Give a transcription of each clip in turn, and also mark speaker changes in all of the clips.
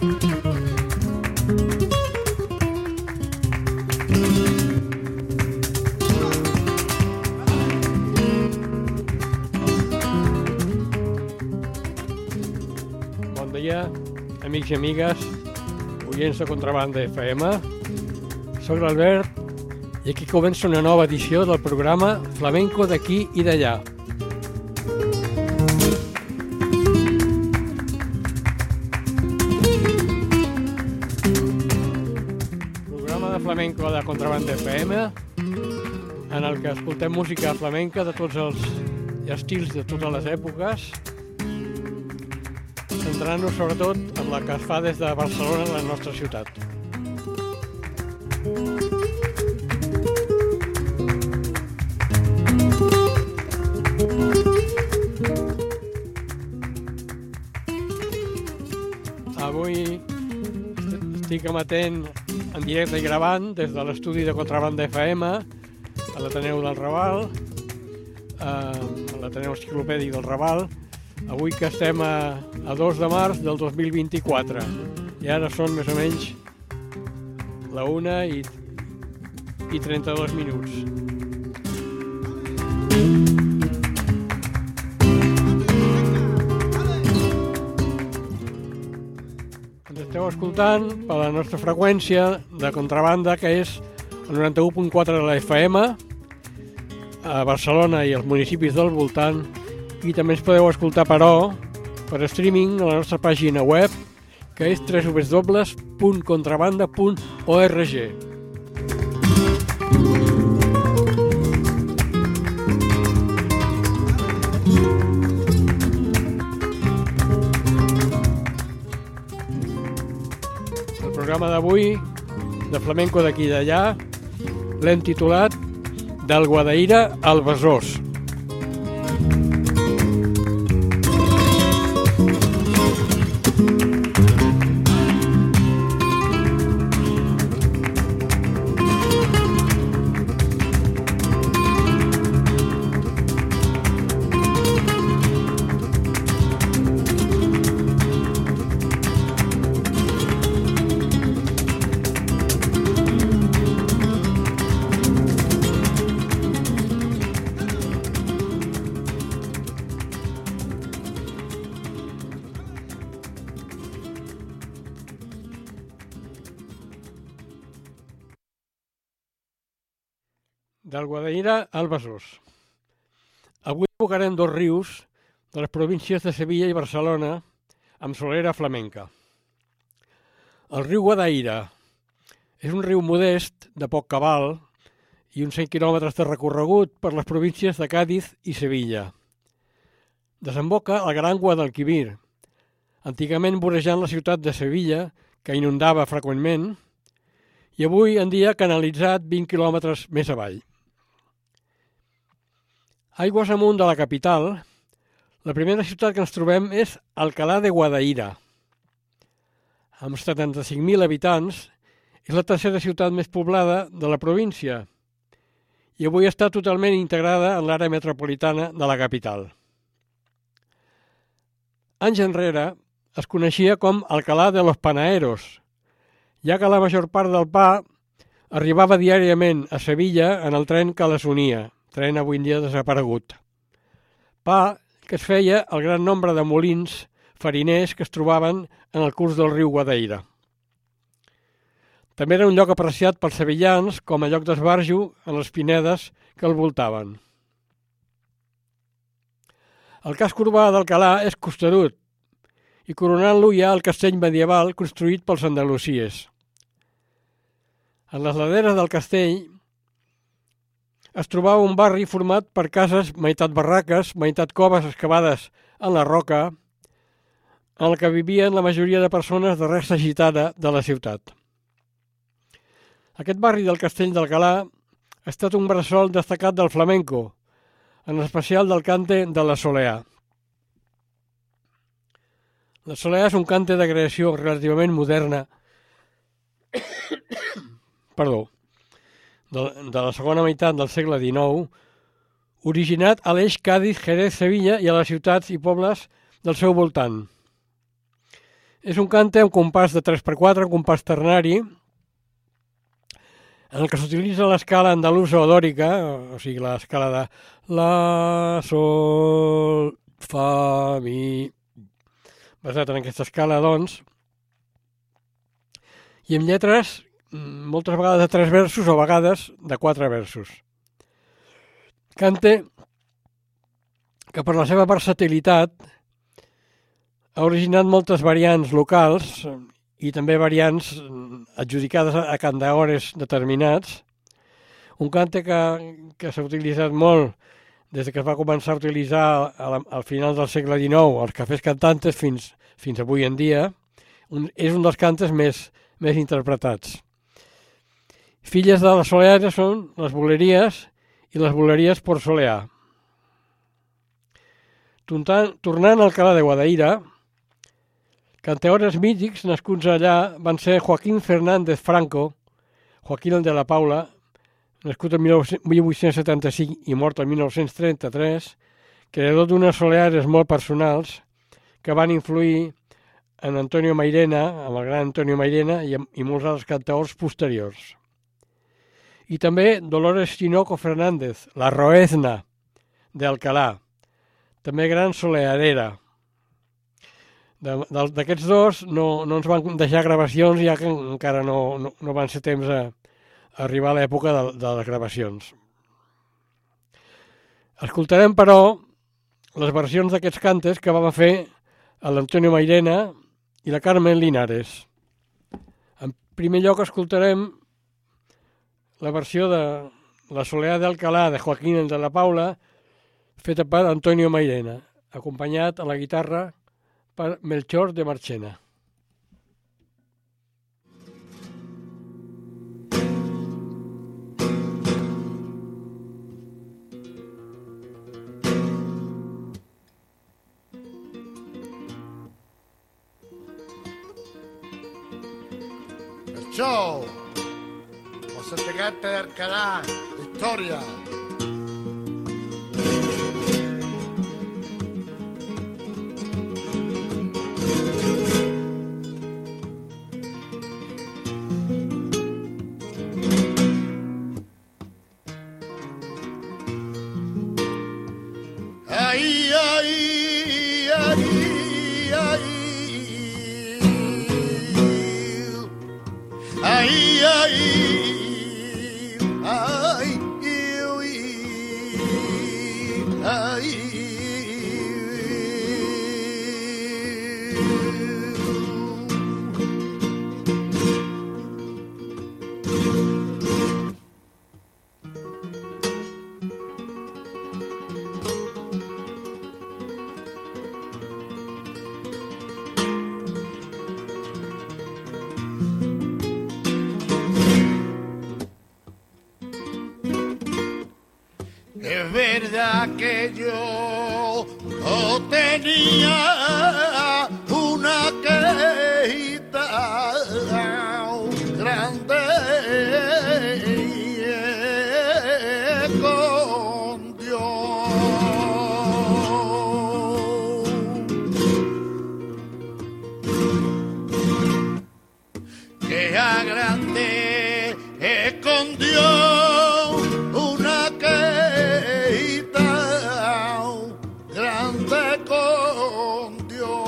Speaker 1: Bon dia, amics i amigues, oients de Contrabanda FM. Soc l'Albert i aquí comença una nova edició del programa Flamenco d'aquí i d'allà. Programa de flamenco de Contrabanda FM en el que escoltem música flamenca de tots els estils de totes les èpoques, centrant-nos sobretot en la que es fa des de Barcelona, la nostra ciutat. Avui estic emetent en directe i gravant des de l'estudi de Contrabanda FM a l'Ateneu del Raval, a l'Ateneu Enciclopèdic del Raval. Avui que estem a 2 de març del 2024 i ara són més o menys la 1 i 32 minuts. Ens esteu escoltant per la nostra freqüència de contrabanda, que és el 91.4 de la FM a Barcelona i els municipis del voltant. I també ens podeu escoltar, però, per streaming a la nostra pàgina web, que és www.contrabanda.org. El programa d'avui, de flamenco d'aquí i d'allà, l'hem titulat Del Guadaira al Besòs. Del Guadaira al Besòs. Avui evocarem dos rius de les províncies de Sevilla i Barcelona amb solera flamenca. El riu Guadaira és un riu modest de poc cabal i uns 100 quilòmetres de recorregut per les províncies de Càdiz i Sevilla. Desemboca al Gran Guadalquivir, antigament vorejant la ciutat de Sevilla, que inundava freqüentment, i avui en dia canalitzat 20 quilòmetres més avall. Aigües amunt de la capital, la primera ciutat que ens trobem és Alcalá de Guadaira. Amb 75.000 habitants, és la tercera ciutat més poblada de la província i avui està totalment integrada en l'àrea metropolitana de la capital. Anys enrere es coneixia com Alcalá de los Panaeros, ja que la major part del pa arribava diàriament a Sevilla en el tren que les unia, tren avui en dia desaparegut. Pa que es feia al gran nombre de molins fariners que es trobaven en el curs del riu Guadaira. També era un lloc apreciat pels sevillans com a lloc d'esbarjo en les pinedes que el voltaven. El casc urbà d'Alcalà és costerut i coronant-lo hi ha el castell medieval construït pels andalusies. En les laderes del castell es trobava un barri format per cases meitat barraques, meitat coves excavades en la roca, en el que vivien la majoria de persones de resta gitana de la ciutat. Aquest barri del Castell d'Alcalà ha estat un bressol destacat del flamenco, en especial del cante de la Soleá. La Soleá és un cante de creació relativament moderna de la segona meitat del segle XIX, originat a l'eix Càdiz, Jerez, Sevilla i a les ciutats i pobles del seu voltant. És un cante amb compàs de 3x4, un compàs ternari, en el que s'utilitza l'escala andalusa o dòrica, o sigui, l'escala de la, sol, fa, mi, basat en aquesta escala, doncs, i amb lletres moltes vegades de 3 versos o vegades de 4 versos. Cante que per la seva versatilitat ha originat moltes variants locals i també variants adjudicades a cantaores determinats. Un cante que s'ha utilitzat molt des que es va començar a utilitzar al final del segle XIX als cafès cantantes fins avui en dia. És un dels cantes més interpretats. Filles de les soleares són les buleries i les buleries por solear. Tornant al Alcalá de Guadaira, cantaores mítics nascuts allà van ser Joaquín Fernández Franco, Joaquín el de la Paula, nascut en 1875 i mort en 1933, creador d'unes soleares molt personals que van influir en Antonio Mairena, amb el gran Antonio Mairena i molts altres cantaors posteriors. I també Dolores Tinoco Fernández, la Roezna d'Alcalá, també gran soleadera. D'aquests dos no ens van deixar gravacions, ja que encara no van ser temps a arribar a l'època de les gravacions. Escoltarem, però, les versions d'aquests cantes que va fer l'Antonio Mairena i la Carmen Linares. En primer lloc escoltarem la versió de La Soleá de Alcalá de Joaquín de la Paula, feta per Antonio Mairena, acompanyat a la guitarra per Melchor de Marchena.
Speaker 2: Perciò posso spiegarte de Alcalá la historia. Ay, ay, ay, ay. Ay, ay, ay, es verdad que yo no tenía una quejita grande con Dios, que a grande con Dios una quejita grande con Dios,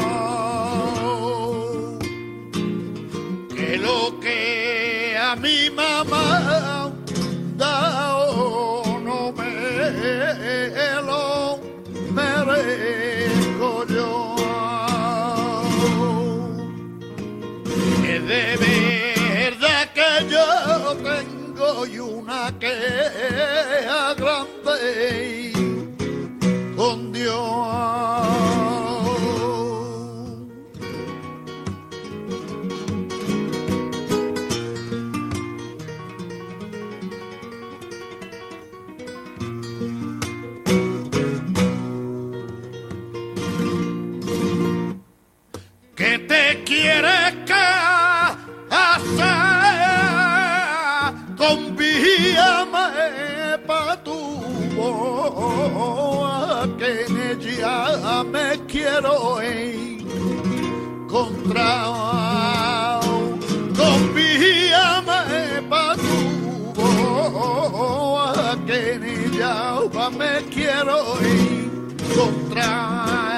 Speaker 2: que lo que a mi mamá da no me lo merezco yo, que de verdad que yo tengo y una queja grande con Dios. ¿Qué te quieres que hacer? Convíame pa' tu boa, que en ella me quiero ir con encontrado, confíame pa' tu boa, que ni ya me quiero encontrar.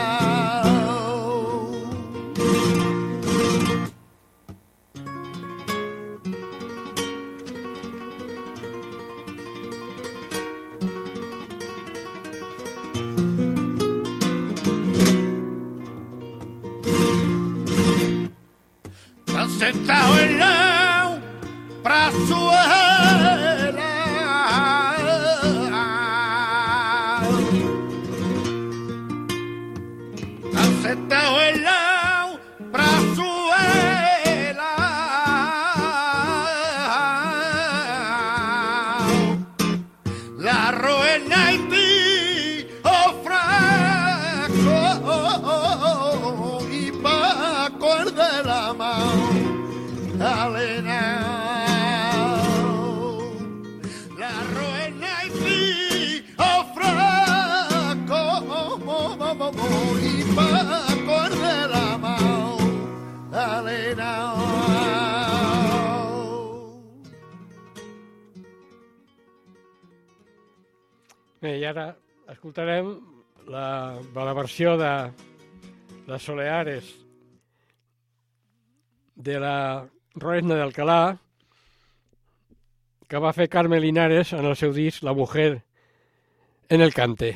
Speaker 2: Sentado en la prazuela, sentado en la prazuela, la roena y ti ofrezco y Paco el de la mano. La ruena y ti ofrezco y Paco de la mano,
Speaker 1: Bé, i ara escoltarem la versió de les Soleares de la Roesna de Alcalá, que va fer Carme Linares en el seu disc La mujer en el cante.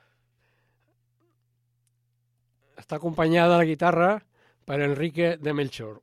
Speaker 1: Està acompanyada a la guitarra per Enrique de Melchor.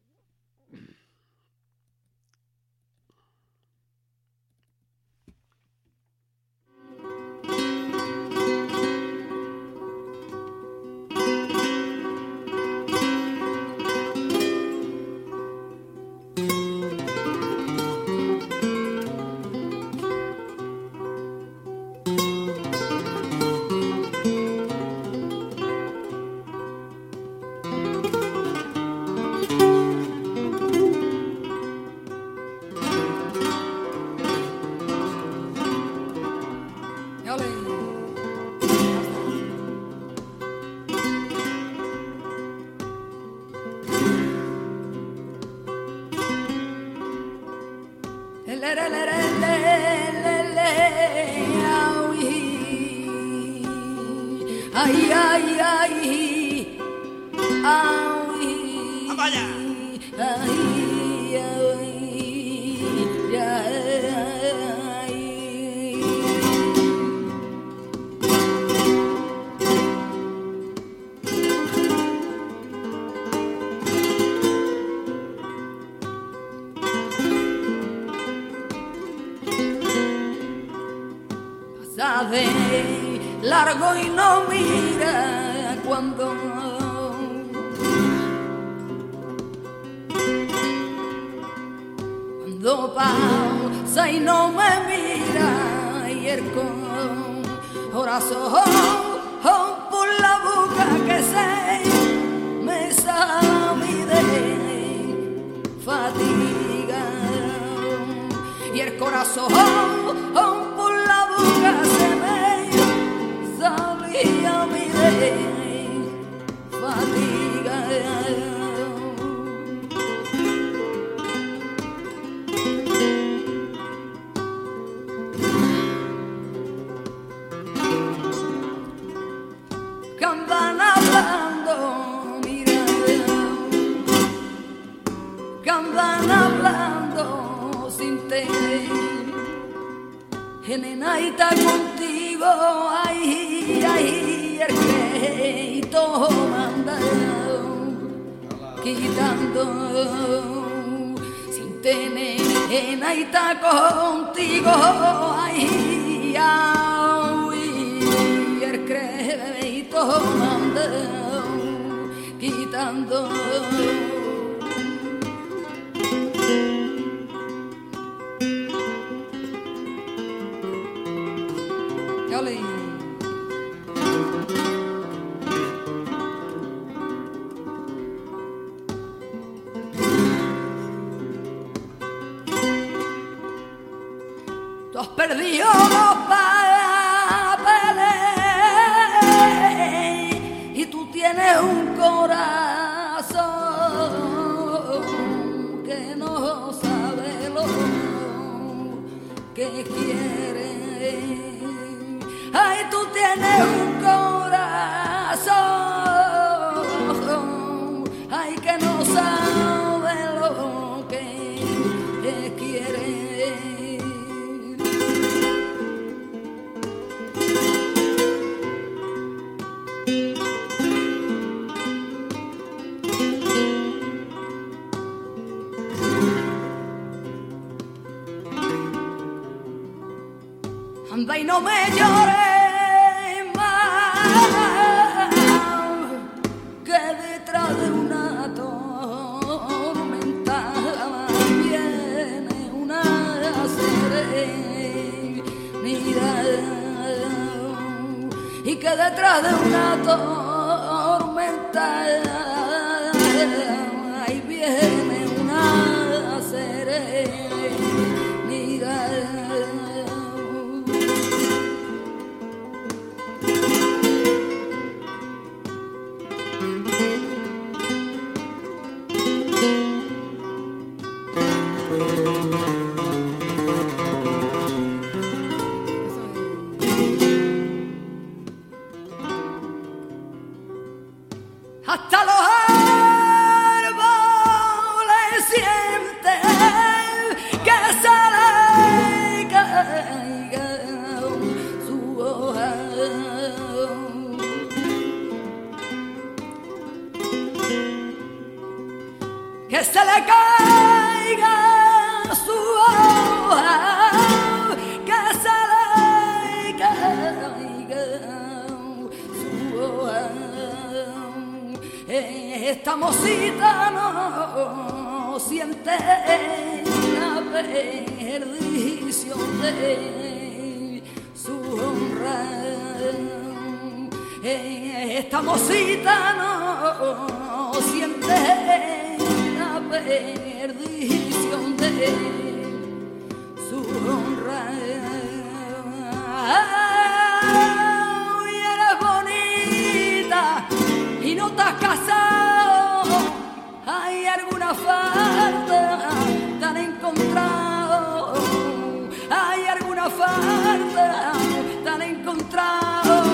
Speaker 3: Ay, ay, ay, ay,
Speaker 4: vaya.
Speaker 3: Ay, ay, ay. Sabe largo y no mira cuando pasa y no me mira y el corazón por la boca que se me sabe de fatiga y el corazón por la boca se me sabía mi de fatiga. Que andan hablando, mira, que andan hablando sin tener. Nena, y está contigo, ay, ay, el crédito mandado, quitando, sin tener, nena, y está contigo, ay, ay, el crédito mandado, quitando. Tú has perdido los papeles y tú tienes un corazón que quiere. Ay, tú tienes un corazón, ay, que no sabe lo que quiere. Anda y no me llores más, que detrás de una tormenta viene una serenidad, y que detrás de una tormenta ahí viene una serenidad. Hasta los árboles sienten que se le caiga su hoja, que se le caiga su hoja, que se le caiga su hoja. Esta mocita no siente la perdición de su honra. Esta mocita no siente la perdición de su honra. Y eres bonita y no te has casado, hay alguna falta te han encontrado, hay alguna falta te han encontrado.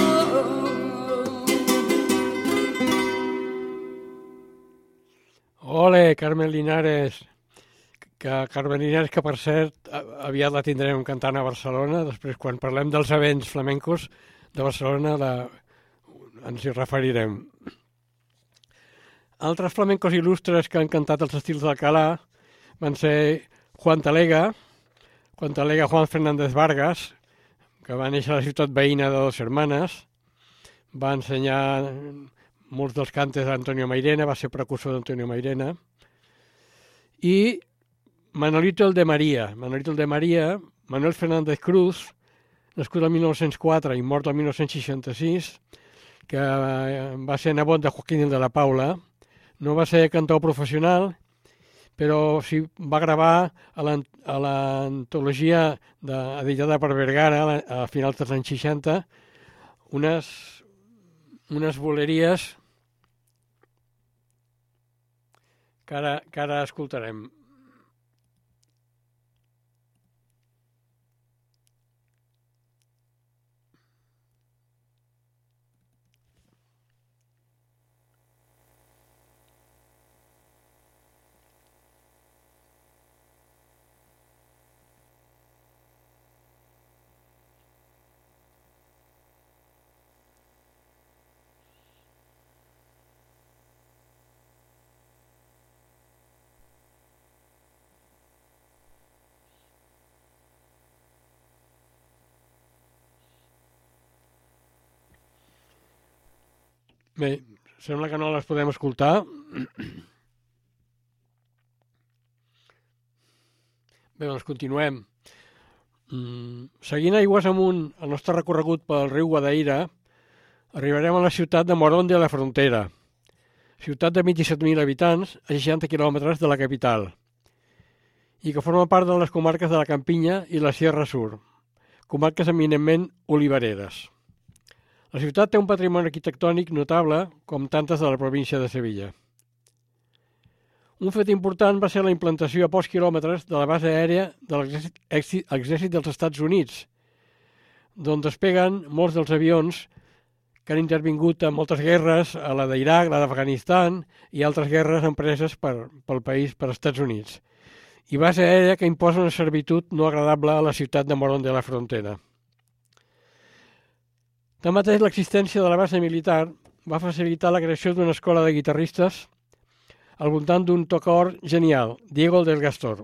Speaker 1: Ole, Carmen Linares, que per cert aviat la tindrem cantant a Barcelona. Després, quan parlem dels events flamencos de Barcelona, ens hi referirem. Altres flamencos il·lustres que han cantat els estils d'Alcalá van ser Juan Talega Juan Fernández Vargas, que va néixer a la ciutat veïna de Dos Hermanes, va ensenyar molts dels cantes d'Antonio Mairena, va ser precursor d'Antonio Mairena, i Manolito el de María, Manuel Fernández Cruz, nascut el 1904 i mort el 1966, que va ser nebot de Joaquín el de la Paula. No va ser cantor professional, però sí va gravar a l'antologia editada per Vergara a finals dels anys 60 unes boleries que ara escoltarem. Bé, sembla que no les podem escoltar. Bé, doncs continuem. Seguint aigües amunt el nostre recorregut pel riu Guadaira, arribarem a la ciutat de Morón de la Frontera, ciutat de 27.000 habitants a 60 quilòmetres de la capital, i que forma part de les comarques de la Campinya i la Sierra Sur, comarques eminentment olivereres. La ciutat té un patrimoni arquitectònic notable, com tantes de la província de Sevilla. Un fet important va ser la implantació a pocs quilòmetres de la base aèria de l'exèrcit dels Estats Units, d'on despeguen molts dels avions que han intervingut en moltes guerres, a la d'Iraq, la d'Afganistan i altres guerres empreses pel país, per Estats Units. I base aèria que imposa una servitud no agradable a la ciutat de Morón de la Frontera. Tanmateix, l'existència de la base militar va facilitar la creació d'una escola de guitarristes al voltant d'un tocador genial, Diego del Gastor.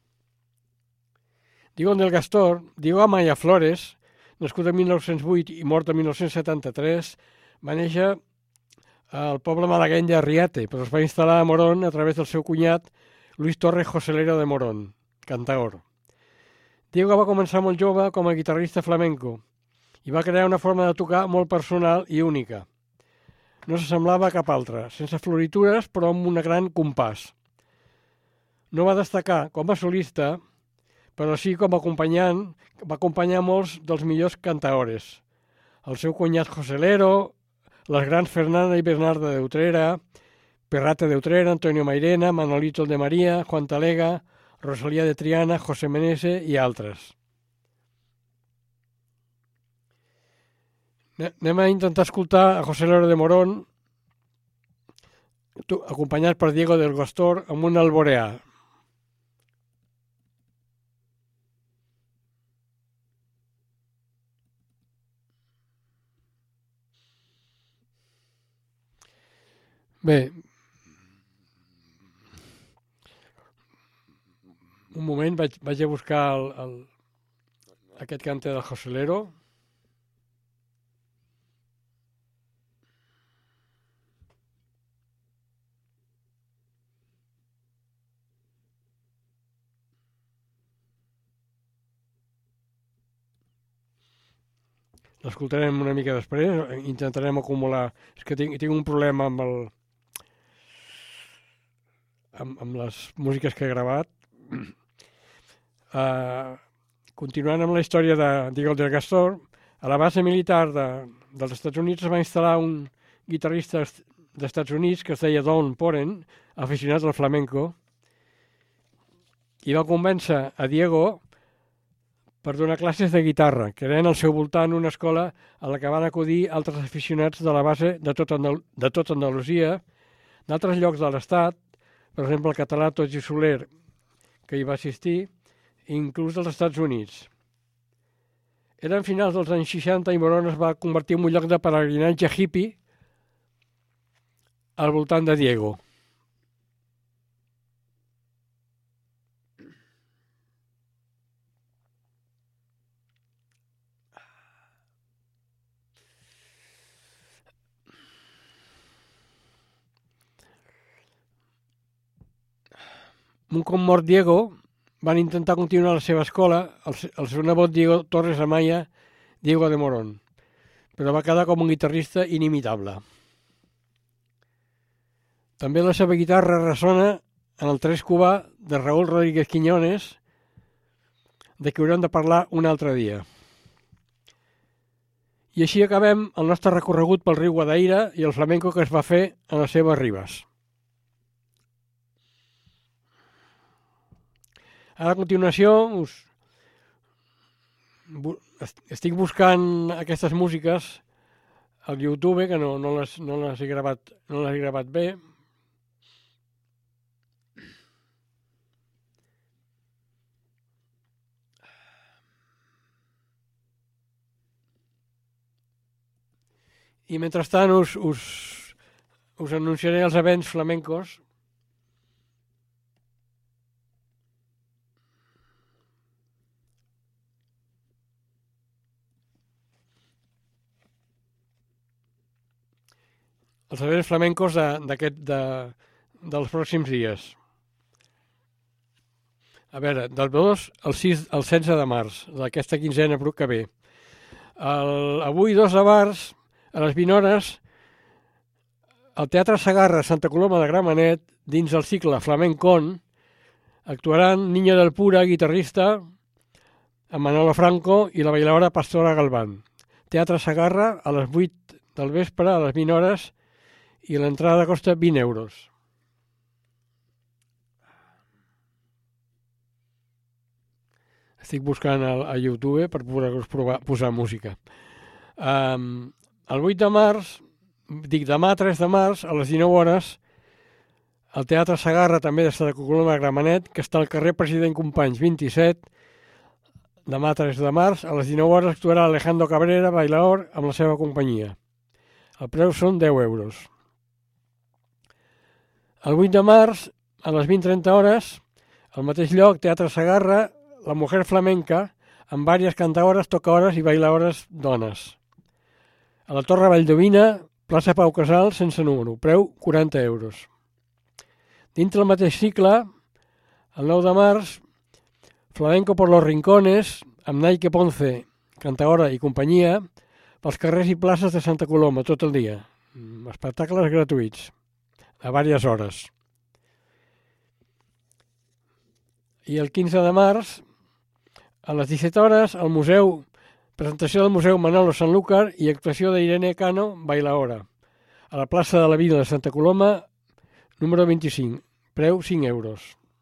Speaker 1: Diego Amaya Flores, nascut en 1908 i mort en 1973, va néixer al poble malagueny de Arriate, però es va instal·lar a Morón a través del seu cunyat Luis Torres Joselero de Morón, cantaor. Diego va començar molt jove com a guitarrista flamenco i va crear una forma de tocar molt personal i única. No s'assemblava a cap altra, sense floritures però amb un gran compàs. No va destacar com a solista, però sí com a acompanyant, va acompanyar molts dels millors cantaores. El seu cunyat Joselero, les grans Fernanda i Bernarda de Utrera, Perrata de Utrera, Antonio Mairena, Manolito de María, Juan Talega, Rosalía de Triana, José Menese i altres. Anem a intentar escoltar a José Loro de Morón, acompanyat per Diego del Gastor, amb un alboreà. Bé, un moment, vaig a buscar aquest cante del Joselero. L'escoltarem una mica després, intentarem acumular. És que tinc un problema amb les músiques que he gravat. Continuant amb la història de Diego del Gastor, a la base militar dels Estats Units es va instal·lar un guitarrista dels Estats Units que es deia Don Poren, aficionat al flamenco, i va convèncer a Diego per donar classes de guitarra, creant al seu voltant una escola a la que van acudir altres aficionats de la base de tot Andalusia, d'altres llocs de l'Estat, per exemple el català Togi Soler, que hi va assistir, inclús dels Estats Units. Eren finals dels anys 60 i Morón es va convertir en un lloc de pelegrinatge hippie al voltant de Diego. Un cop mort Diego, van intentar continuar la seva escola, el seu nebot Diego Torres Amaya, Diego de Morón, però va quedar com un guitarrista inimitable. També la seva guitarra ressona en el tres cubà de Raúl Rodríguez Quiñones, de qui haurem de parlar un altre dia. I així acabem el nostre recorregut pel riu Guadaira i el flamenco que es va fer a les seves ribes. Ara, a continuació, estic buscant aquestes músiques al YouTube, que no les he gravat bé. I mentrestant us anunciaré els events flamencos. Els events flamencos dels pròxims dies. A veure, del 2 al 16 de març, d'aquesta quinzena que ve. Avui, 2 de març, a les 20 hores, al Teatre Segarra Santa Coloma de Gramenet, dins el cicle Flamencon, actuaran Niño del Pura, guitarrista, amb Manolo Franco i la bailadora Pastora Galván. Teatre Segarra a les 8 del vespre, a les 20 hores, i l'entrada costa 20 euros. Estic buscant a YouTube per poder-vos posar música. El 8 de març, demà 3 de març, a les 19 hores, al Teatre Segarra, també de Santa Coloma de Gramenet, que està al carrer President Companys 27, demà 3 de març, a les 19 hores actuarà Alejandro Cabrera, bailaor, amb la seva companyia. El preu són 10 euros. El 8 de març, a les 20:30 hores, al mateix lloc, Teatre Segarra, La Mujer Flamenca, amb diverses cantaores, tocaores i bailaores dones. A la Torre Valldovina, plaça Pau Casals, sense número, preu 40 euros. Dintre el mateix cicle, el 9 de març, Flamenco por los Rincones, amb Naike Ponce, cantaora i companyia, pels carrers i places de Santa Coloma tot el dia. Espectacles gratuïts, a diverses hores. I el 15 de març, a les 17 hores, al museu, presentació del Museu Manolo Sanlúcar i actuació d'Irene Cano, bailaora, a la plaça de la Vila de Santa Coloma, número 25, preu 5 euros.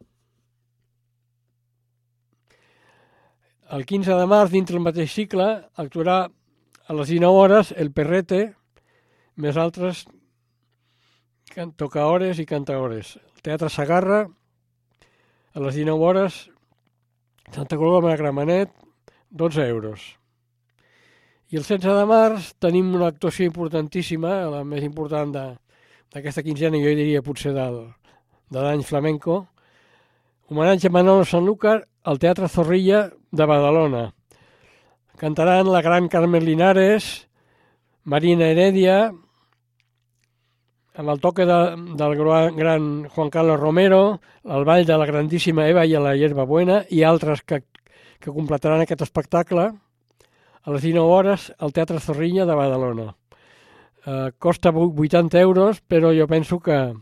Speaker 1: El 15 de març, dintre el mateix cicle, actuarà a les 19 hores el Perrete, més altres tocaores i cantaores. El Teatre Segarra, a les 19 hores, Santa Coloma de Gramenet, 12 euros. I el 16 de març tenim una actuació importantíssima, la més important d'aquesta quinzena, jo diria potser de l'any flamenco, homenatge a Manolo Sanlúcar al Teatre Zorrilla de Badalona. Cantaran la gran Carmen Linares, Marina Heredia, amb el toque del gran Juan Carlos Romero, el ball de la grandíssima Eva i la Hierba Buena i altres que completaran aquest espectacle a les 19 hores al Teatre Zorrilla de Badalona. Costa 80 euros, però jo penso que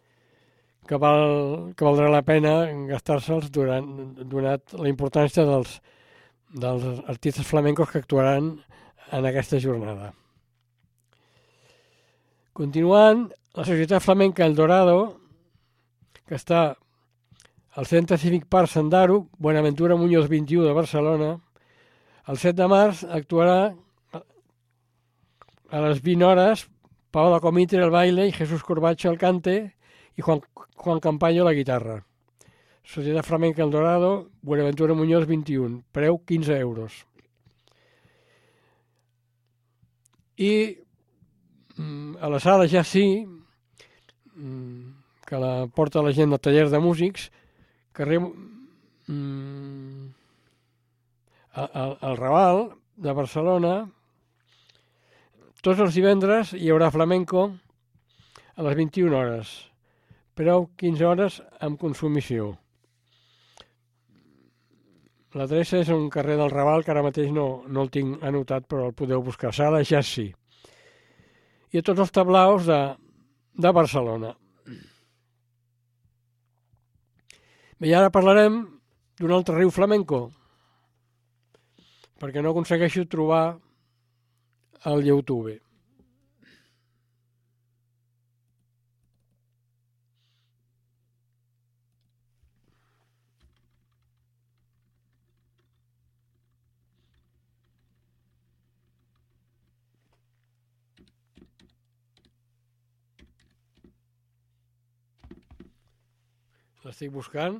Speaker 1: valdrà la pena gastar-se'ls donat la importància dels artistes flamencos que actuaran en aquesta jornada. Continuant, la Societat Flamenca El Dorado, que està al Centre Cívic Parc Sandaro, Buenaventura Muñoz 21 de Barcelona, el 7 de març actuarà a les 20 hores Paola Comitre al baile i Jesús Corbacho al cante i Juan Campaño a la guitarra. Societat Flamenca El Dorado, Buenaventura Muñoz 21, preu 15 euros. I a la sala ja sí, que la porta la gent del taller de músics, carrer al Raval de Barcelona, tots els divendres hi haurà flamenco a les 21 hores, preu 15 hores amb consumició. L'adreça és un carrer del Raval, que ara mateix no el tinc anotat, però el podeu buscar. Sala ja sí. I a tots els tablaos de Barcelona. Bé, i ara parlarem d'un altre riu flamenco, perquè no aconsegueixo trobar al YouTube. L'estic buscant.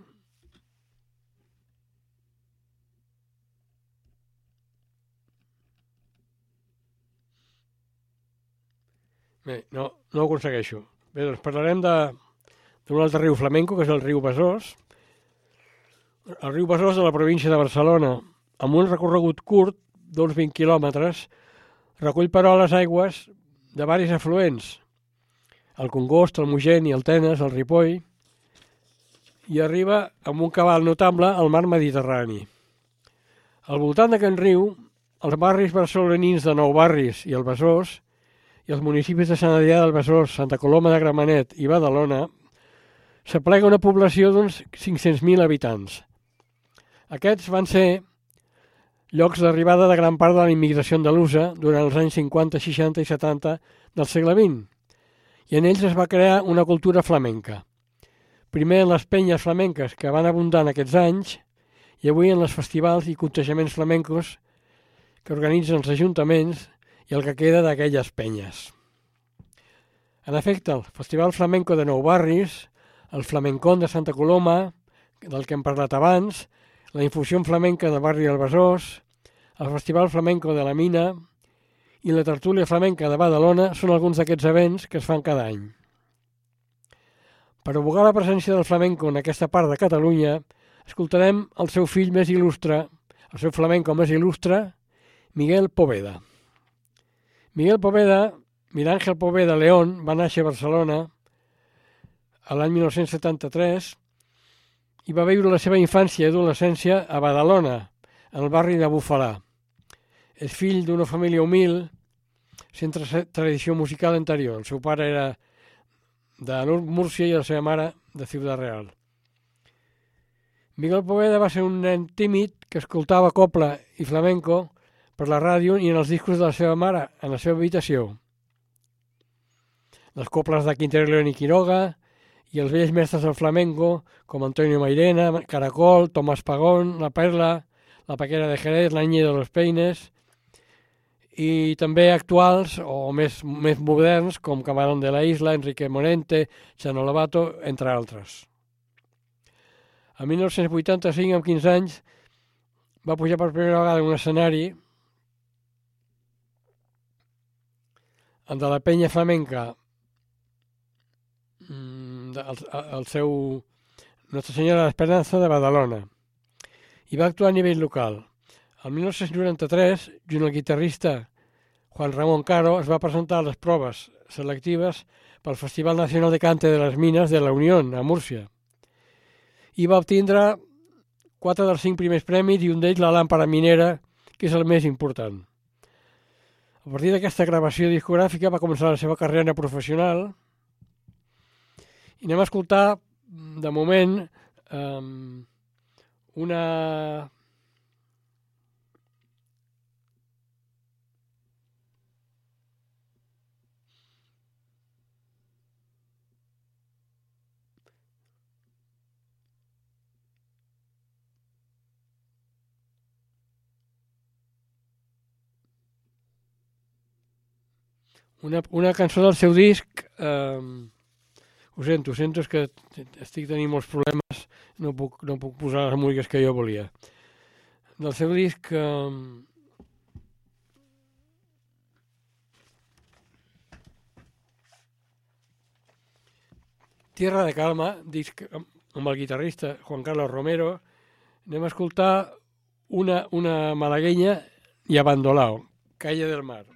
Speaker 1: Bé, no ho aconsegueixo. Bé, doncs parlarem d'un altre riu flamenco, que és el riu Besòs. El riu Besòs de la província de Barcelona, amb un recorregut curt d'uns 20 quilòmetres, recull però les aigües de diversos afluents, el Congost, el Mogent i el Tenes, el Ripoll, i arriba amb un cabal notable al mar Mediterrani. Al voltant d'aquest riu, els barris barcelonins de Nou Barris i el Besòs i els municipis de Sant Adrià del Besòs, Santa Coloma de Gramenet i Badalona, s'aplega una població d'uns 500.000 habitants. Aquests van ser llocs d'arribada de gran part de la immigració andalusa durant els anys 50, 60 i 70 del segle XX, i en ells es va crear una cultura flamenca. Primer en les penyes flamenques que van abundar en aquests anys, i avui en els festivals i contejaments flamencos que organitzen els ajuntaments i el que queda d'aquelles penyes. En efecte, el Festival Flamenco de Nou Barris, el Flamencón de Santa Coloma, del que hem parlat abans, la Infusió Flamenca del barri del Besòs, el Festival Flamenco de la Mina i la Tertúlia Flamenca de Badalona són alguns d'aquests events que es fan cada any. Per abogar la presència del flamenco en aquesta part de Catalunya, escoltarem el seu fill més il·lustre, el seu flamenco més il·lustre, Miguel Poveda. Miguel Poveda, Miguel Ángel Poveda León, va néixer a Barcelona l'any 1973 i va viure la seva infància i adolescència a Badalona, en el barri de Bufalà. És fill d'una família humil, sense tradició musical anterior. El seu pare era de Múrcia i la seva mare de Ciutat Real. Miguel Poveda va ser un nen tímid que escoltava copla i flamenco per la ràdio i en els discos de la seva mare, en la seva habitació. Les coples de Quintero, León i Quiroga i els vells mestres del flamenco com Antonio Mairena, Caracol, Tomás Pagón, La Perla, La Paquera de Jerez, La Niña de los Peines, i també actuals o més moderns com Camarón de la Isla, Enrique Morente, Chano Lobato, entre altres. El 1985, amb 15 anys, va pujar per primera vegada en un escenari de la penya flamenca, el seu Nostra Senyora de l'Esperança de Badalona, i va actuar a nivell local. El 1993, junt al guitarrista Juan Ramón Caro, es va presentar a les proves selectives pel Festival Nacional de Cante de les Mines de la Unión, a Múrcia, i va obtindre 4 dels 5 primers premis i un d'ells la làmpara minera, que és el més important. A partir d'aquesta gravació discogràfica va començar la seva carrera professional i anem a escoltar, de moment, una cançó del seu disc. Ho sento, és que estic tenint molts problemes, no puc posar les músiques que jo volia. Del seu disc Tierra de Calma, disc amb el guitarrista Juan Carlos Romero, anem a escoltar una malagueña i Abandolao, Calle del Mar.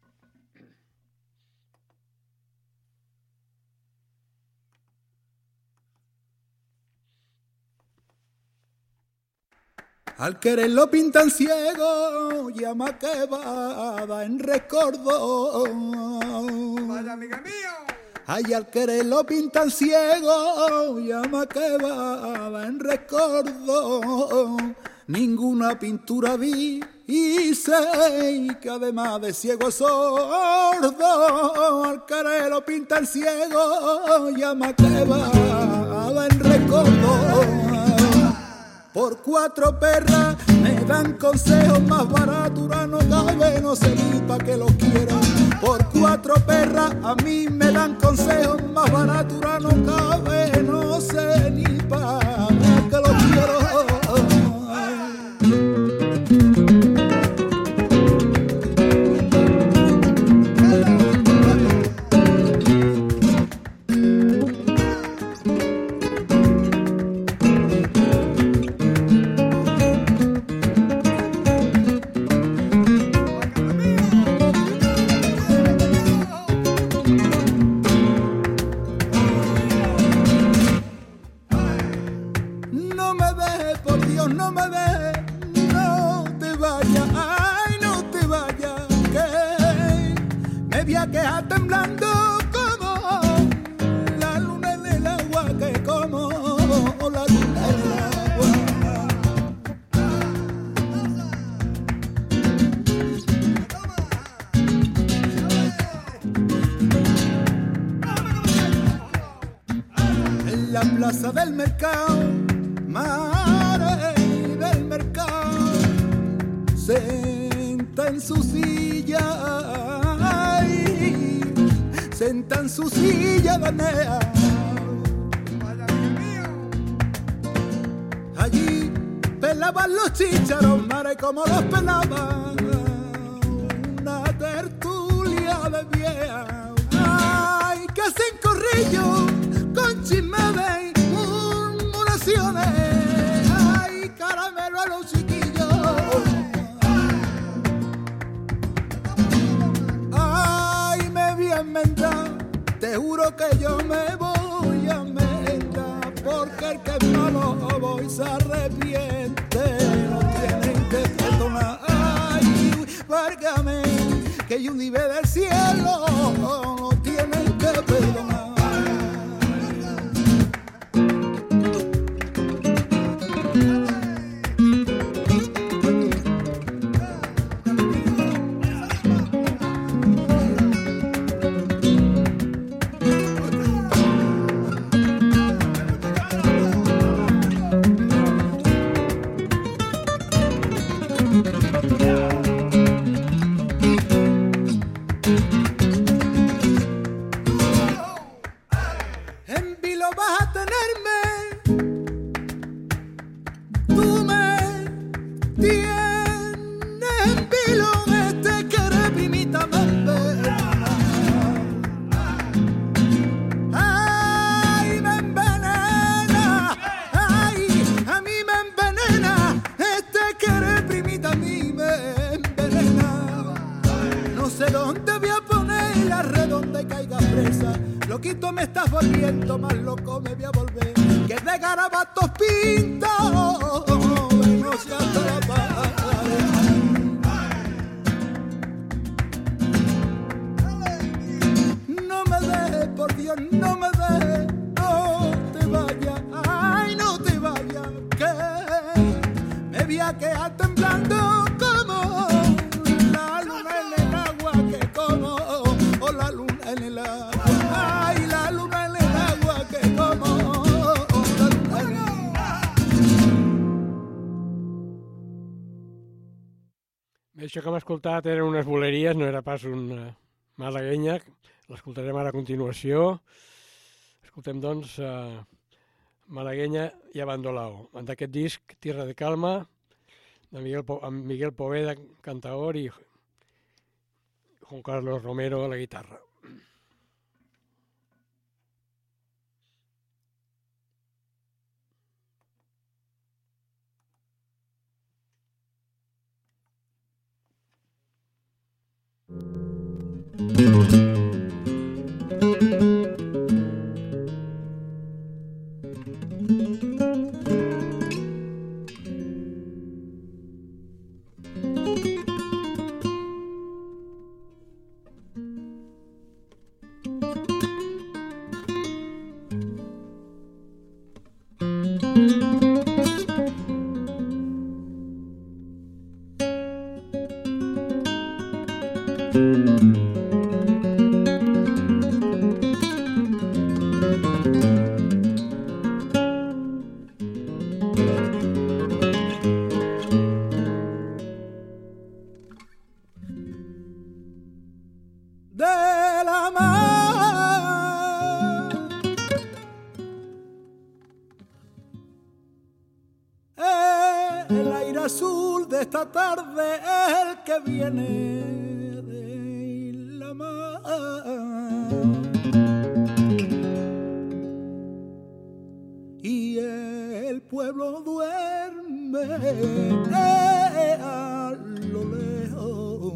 Speaker 4: Al querer lo pintan ciego, llama que va en recuerdo.
Speaker 2: Vaya, amiga mío.
Speaker 4: Ay, al querer lo pintan ciego, llama que va en recuerdo. Ninguna pintura vi y sé que además de ciego sordo. Al querer lo pintan ciego, llama que va en recuerdo. Por 4 perras me dan consejos más baratos, no cabe, no sé ni pa' que lo quiero. Por 4 perras a mí me dan consejos más baratos, no cabe, no sé ni pa' que lo quiero. Del mercado, madre del senta en su silla, ay, senta en su silla danea. Allí pelaban los chícharos, mare como los pelaban, una tertulia de vieja, ay, que sin corrillo, con chisme de murmuraciones, ay, caramelo a los chiquillos, ay, me voy a enmendar, te juro que yo me voy a enmendar, porque el que es malo hoy se arrepiente, no tienen que perdonar, ay, válgame, que yo un nivel del cielo, no tienen que perdonar. Loquito me estás volviendo, más loco me voy a volver, que de garabatos pinto, no se atrapa. No me dejes, por Dios, no me dejes, no te vayas, ay, no te vayas, que me voy a quedar temblando como la luna en el agua, que como, o la luna en el agua.
Speaker 1: Això que hem escoltat eren unes boleries, no era pas una malaguenya. L'escoltarem ara a continuació. Escoltem, doncs, Malaguenya i Abandolao. D'aquest disc, Tierra de Calma, amb Miguel Poveda, cantaor, i Juan Carlos Romero a la guitarra.
Speaker 4: Esta tarde es el que viene de la mar y el pueblo duerme a lo lejos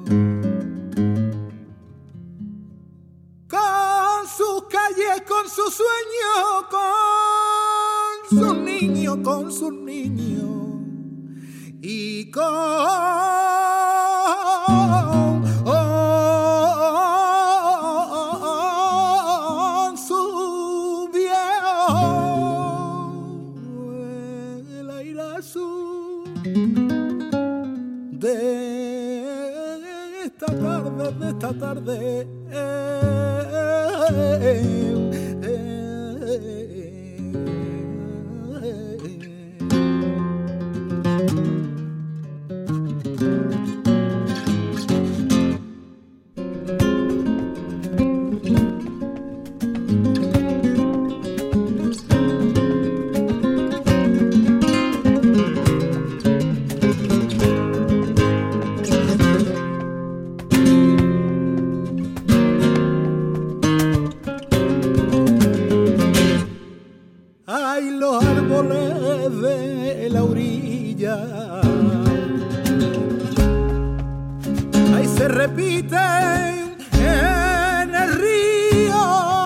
Speaker 4: con sus calles, con sus sueños, con sus niños, con sus niños y con su viejo, el aire azul de esta tarde, los árboles de la orilla. Ahí se repiten en el río.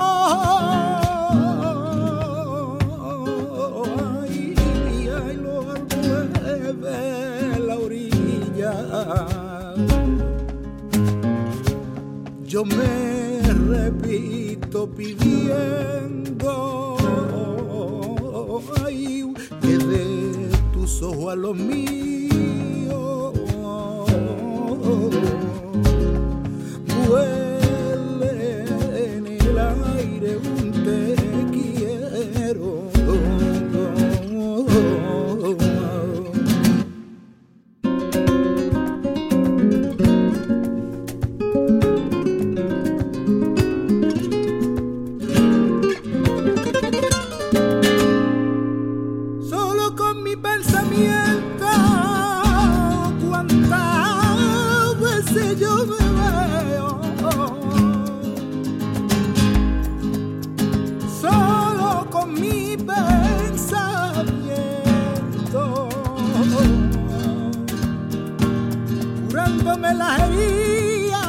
Speaker 4: Ay, los árboles de la orilla. Yo me repito pidiendo, ay, que de tus ojos a los míos huele en el aire un te quiero. Curándome las heridas,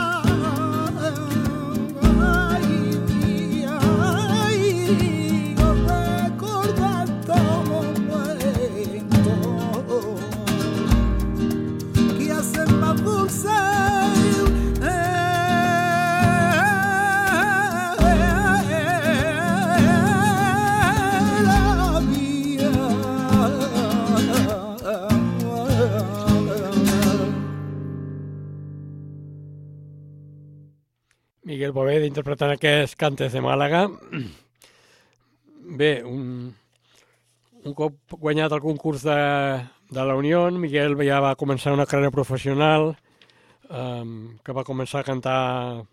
Speaker 4: recordando momentos que hacen más dulce la vida.
Speaker 1: Miguel Bovet interpretant aquests Cantes de Màlaga. Bé, un cop guanyat el concurs de la Unió, Miguel ja va començar una carrera professional, que va començar a cantar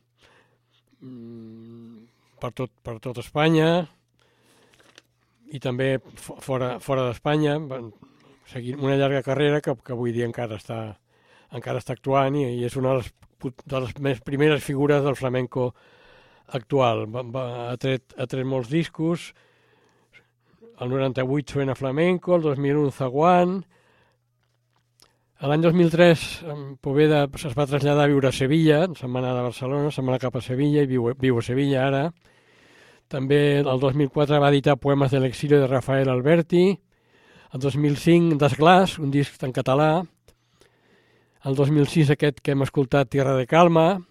Speaker 1: per tot Espanya i també fora d'Espanya, seguint una llarga carrera que avui dia encara està actuant i és una de les més primeres figures del flamenco actual. Ha tret molts discos, el 98 Suena Flamenco, el 2001 Zaguán. L'any 2003 Poveda es va traslladar a viure a Sevilla, se'n va anar de Barcelona, se'n va anar cap a Sevilla i viu a Sevilla ara. També el 2004 va editar Poemes de l'exilio de Rafael Alberti, el 2005 Desglaç, un disc en català, el 2006 aquest que hem escoltat Tierra de Calma,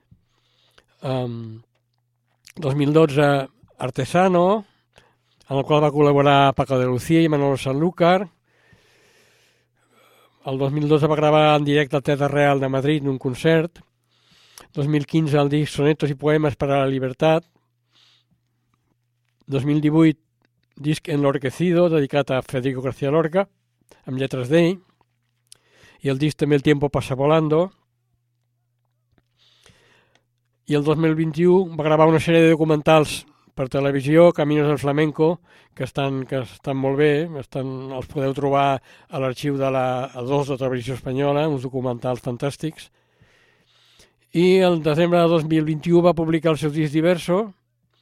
Speaker 1: 2012 Artesano, en el qual va col·laborar Paco de Lucía i Manolo Sanlúcar. El 2012 va gravar en directe al Teatre Real de Madrid un concert. 2015 el disc Sonetos i Poemes para la Libertad. 2018 disc Enlorquecido, dedicat a Federico García Lorca, amb lletres d'ell. I el disc també El tiempo pasa volando. I el 2021 va gravar una sèrie de documentals per televisió, Caminos del Flamenco, que estan molt bé, els podeu trobar a l'arxiu de la A2 de Televisió Espanyola, uns documentals fantàstics. I el desembre de 2021 va publicar el seu disc Diverso,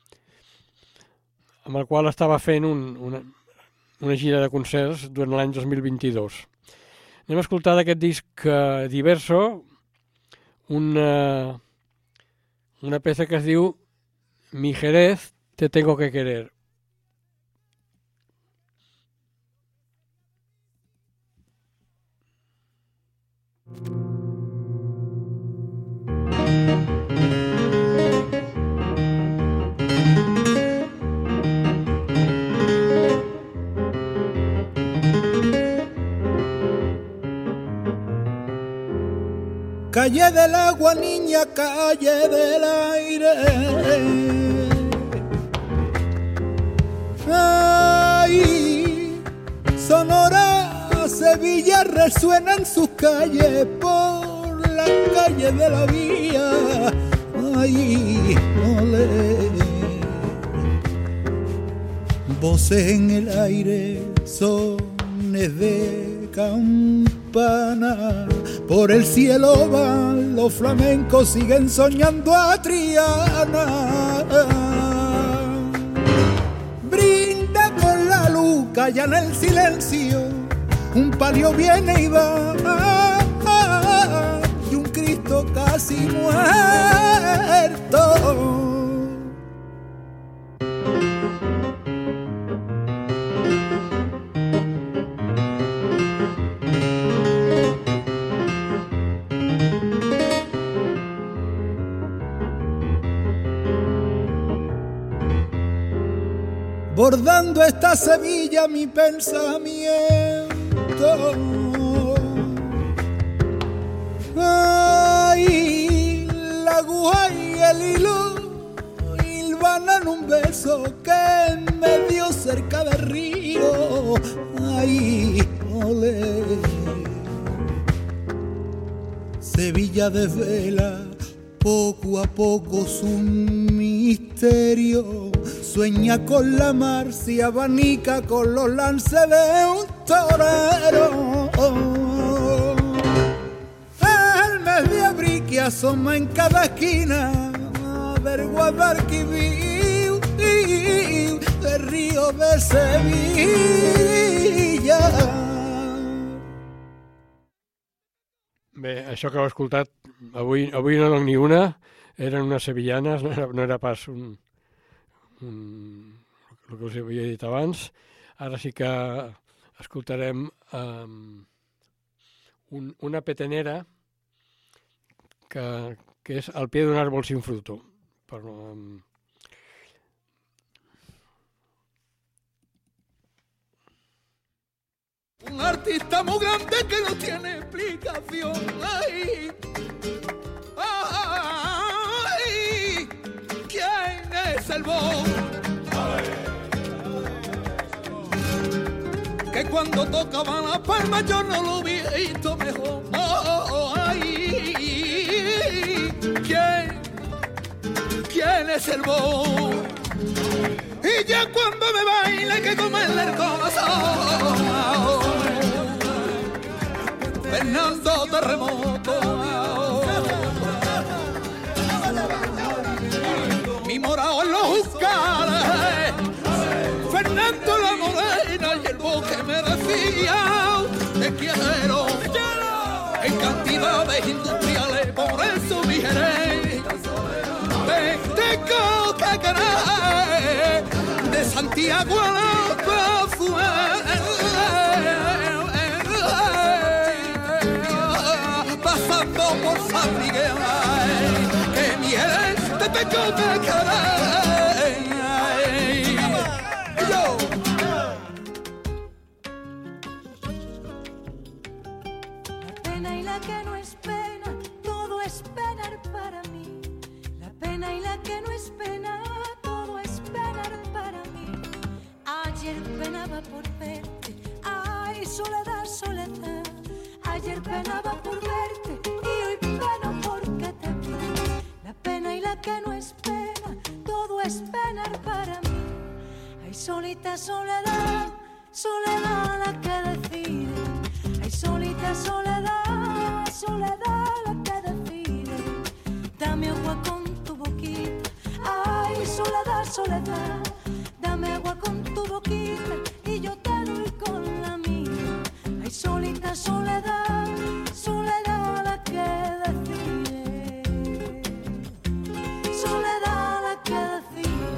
Speaker 1: amb el qual estava fent una gira de concerts durant l'any 2022. Anem a escoltar d'aquest disc Diverso una peça que es diu Mi Jerez, te tengo que querer.
Speaker 4: Calle del agua, niña, calle del aire. Ay, Sonora, Sevilla resuenan sus calles por la calle de la vía. Ay, olé. Voces en el aire, sones de campana. Por el cielo van los flamencos, siguen soñando a Triana. Brinda con la luz calla en el silencio, un palio viene y va, y un Cristo casi muerto. Bordando esta Sevilla mi pensamiento, ay, la aguja y el hilo hilvanan un beso que me dio cerca del río, ay, olé. Sevilla desvela poco a poco su misterio, sueña con la mar, se abanica con los lances de un torero. El mes de abril que asoma en cada esquina del Guadalquivir, del río de Sevilla.
Speaker 1: Bé, això que heu escoltat, avui no dono ni una, eren unes sevillanes, no era pas el que us havia dit abans. Ara sí que escoltarem una petenera que és Al pie d'un árbol sin fruto.
Speaker 4: Un artista muy grande que no tiene explicación. Ay, ay, ¿quién es el boom? Que cuando tocaba la palma yo no lo hubiera visto mejor. Oh, ay, ¿quién es el boom? Y ya cuando me baile que comerle el corazón. Fernando Terremoto, mi morao en los Juzgares, Fernando la Morena y el bosque me decía te quiero en cantidades industriales, por eso mi Jerez tengo que querer de Santiago a la pasando por San Miguel, que mi Jerez te tengo que querer. Yo.
Speaker 3: La pena y la que no es pena, todo es penar para mí. La pena y la que no es pena, todo es penar para mí. Ayer penaba por verte, ay, soledad, soledad. Ayer penaba por verte y hoy peno porque te vi. La pena y la que no es pena, todo es penar para mí. Ay, solita soledad, soledad la que decide. Ay, solita soledad, soledad la que decide. Dame agua con tu boquita. Ay, soledad, soledad. Dame agua con tu boquita y yo te doy con la mía. Ay, solita soledad, soledad la que decide. Soledad la que decide.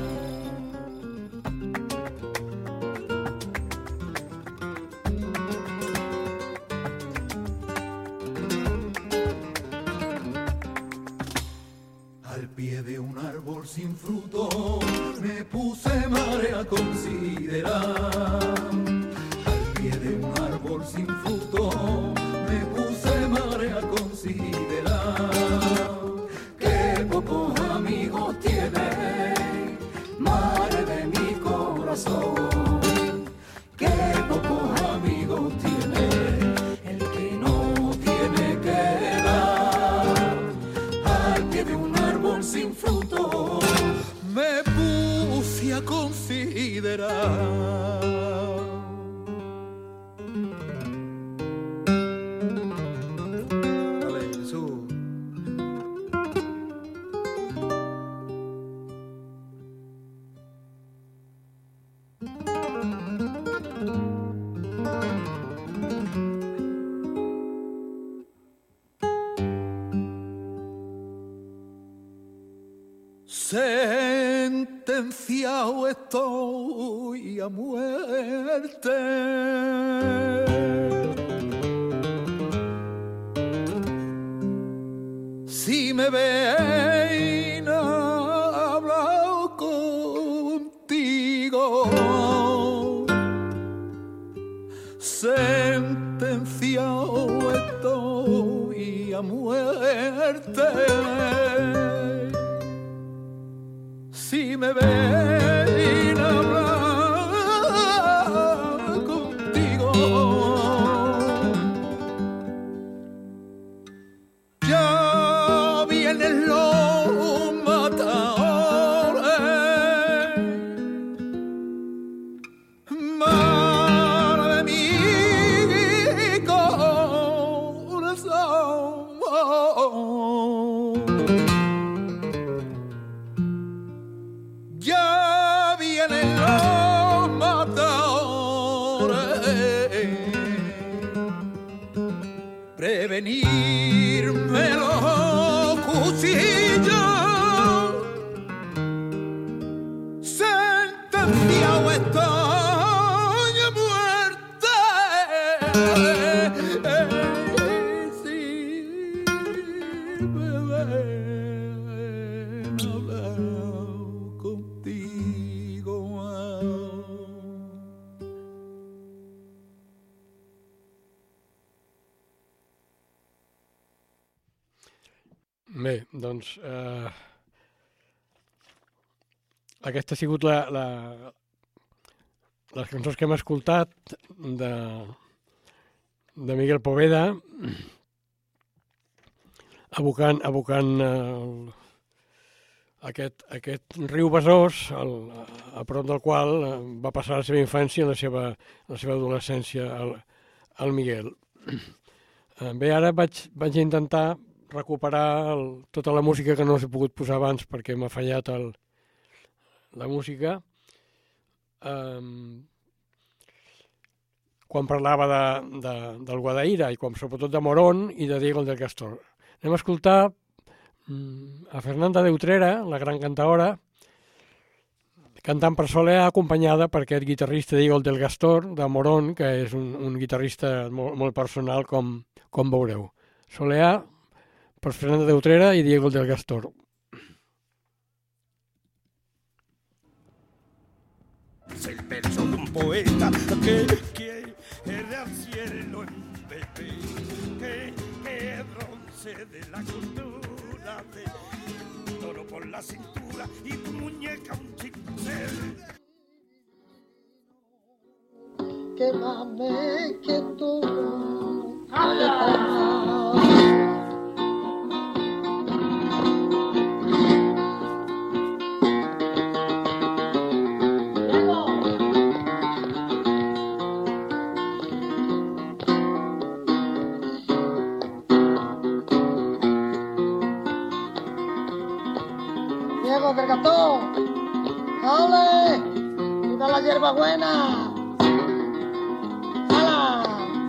Speaker 4: Al pie de un árbol sin fruto me puse madre a considerar. Al pie de un árbol sin fruto me puse madre a considerar. Qué pocos amigos tiene madre de mi corazón. Qué pocos amigos tiene el que no tiene que dar. Al pie de un árbol sin fruto a muerte. Si me ven hablar contigo, sentenciado estoy a muerte. Si me ven hablar contigo, ya vienen los matadores, madre de mi corazón. Ya vienen los matadores, prevenirme los cuchillos, sentenciado estoy a muerte. Si me ven hablar contigo.
Speaker 1: Bé, doncs aquesta ha sigut les cançons que hem escoltat de Miguel Poveda, evocant aquest riu Besòs, a prop del qual va passar la seva infància i la seva adolescència el Miguel. Bé, ara vaig intentar recuperar tota la música que no us he pogut posar abans perquè m'ha fallat la música. Quan parlava del Guadaira i sobretot de Morón i de Diego del Castor. Anem a escoltar a Fernanda de Utrera, la gran cantaora, cantant per Soleá, acompanyada per aquest guitarrista Diego del Castor, de Morón, que és un guitarrista molt personal, com veureu. Soleá, per Fernanda de Utrera i Diego del Castor.
Speaker 5: Es el verso de un poeta que quiere al cielo en bebé, que bronce de la cultura, de toro por la cintura y tu muñeca un chincel.
Speaker 6: Que mame que tú
Speaker 7: Diego del Gatón, ¡ole! ¡Viva la hierba buena! ¡Hala!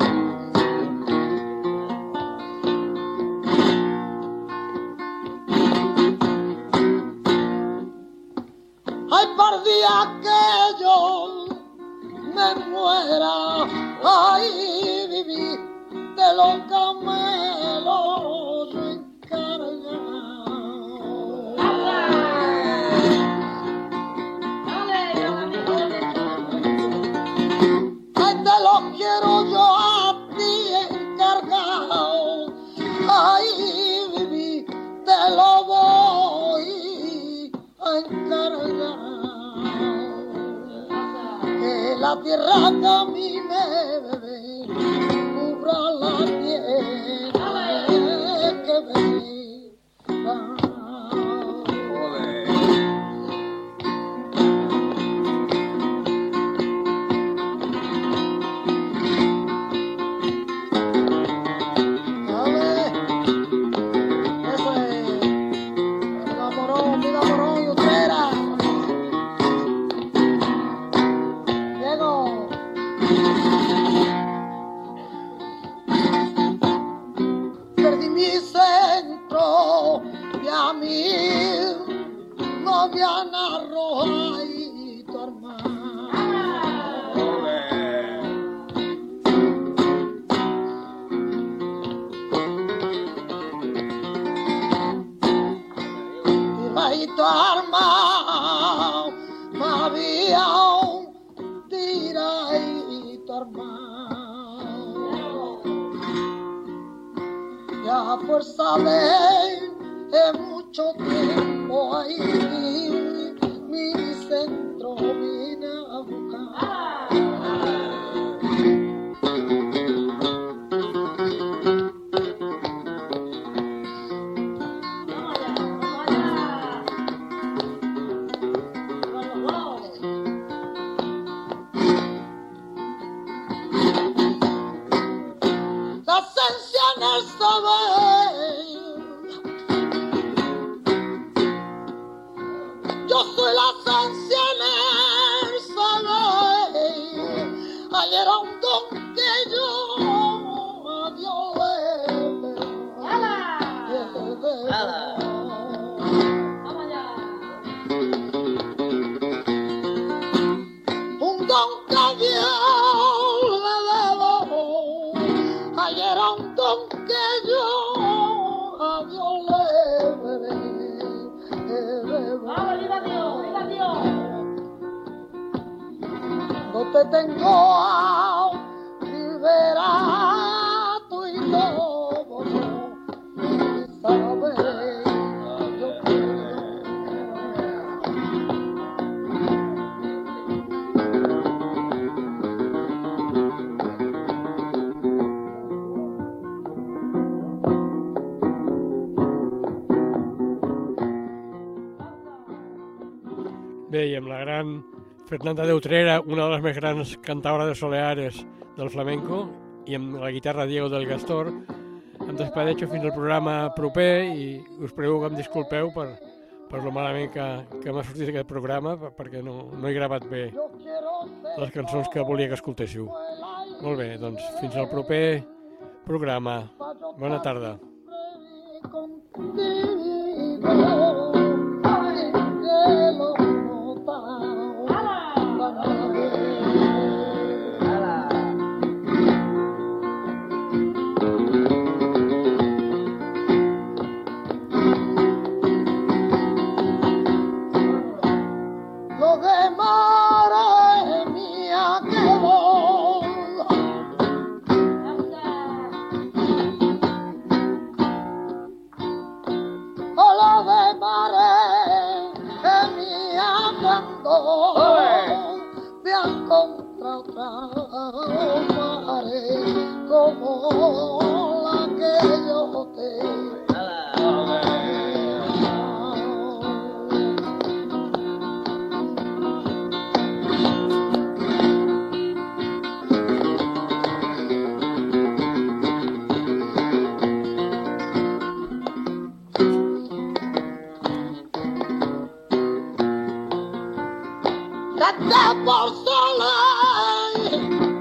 Speaker 7: Hay par días que yo me muera, ay, viví de los camelos encargados. Quiero yo a ti encargado, ay, viví, te lo voy a encargar. Que la tierra que a mí me bebe, cubra la tierra que bebe. No me han arrojado, hermano. Y a fuerza de mucho tiempo ahí mi centro vine a buscar. La esencia en el saber, yo soy la esencia en el saber. Ayer era un don que yo a Dios le un don que Dios le debo. Ayer era un don que yo a Dios le debo. ¡Viva Dios! ¡Viva Dios! No te tengo a liberar tú y todo, sabes, yo
Speaker 1: Bé, i amb la gran Fernanda de Utrera, una de les més grans cantaores soleares del flamenco, i amb la guitarra Diego del Gastor, em despedeixo fins al programa proper i us prego que em disculpeu per lo malament que m'ha sortit aquest programa, perquè no he gravat bé les cançons que volia que escoltéssiu. Molt bé, doncs fins al proper programa. Bona tarda.
Speaker 7: Lo de Mare mía quedó. Lo de Mare mía cuando me han encontrado otra mare como la que yo te Canta por soleil,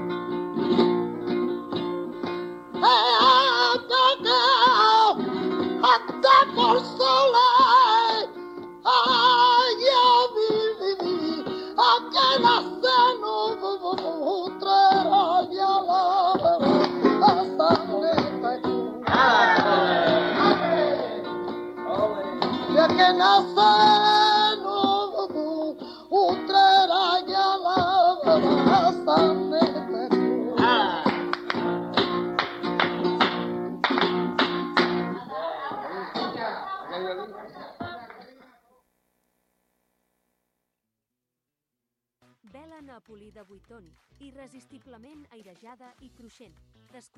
Speaker 7: canta por soleil, ay, yo viví, aquel aceno, trera y alabra, hasta neta ya que nace Utrera y alabra, hasta neta
Speaker 8: Vela Napoli de Buitoni, irresistiblement airejada i cruixent.